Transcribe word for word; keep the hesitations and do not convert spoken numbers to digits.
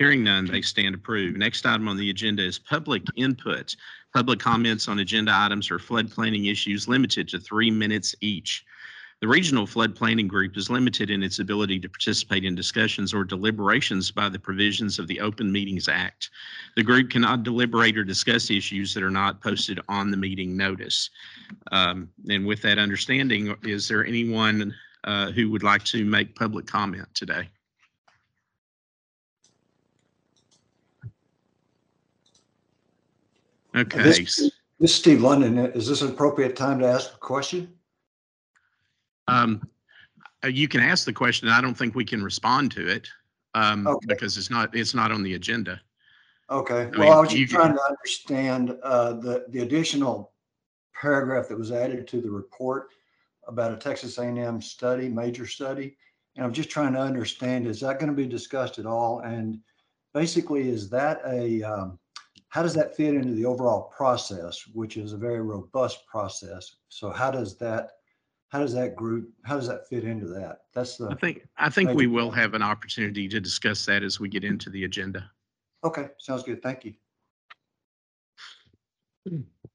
Hearing none, they stand approved. Next item on the agenda is public input. Public comments on agenda items or flood planning issues limited to three minutes each. The Regional Flood Planning Group is limited in its ability to participate in discussions or deliberations by the provisions of the Open Meetings Act. The group cannot deliberate or discuss issues that are not posted on the meeting notice. Um, and with that understanding, is there anyone uh, who would like to make public comment today? Okay. This, this is Steve London. Is this an appropriate time to ask a question? Um, you can ask the question. I don't think we can respond to it um, okay. because it's not it's not on the agenda. Okay. I well, mean, I was just you, trying to understand uh, the the additional paragraph that was added to the report about a Texas A and M study, major study, and I'm just trying to understand: is that going to be discussed at all? And basically, is that a um, how does that fit into the overall process, which is a very robust process? So how does that How does that group, how does that fit into that? That's the. I think, I think we will have an opportunity to discuss that as we get into the agenda. Okay, sounds good. Thank you.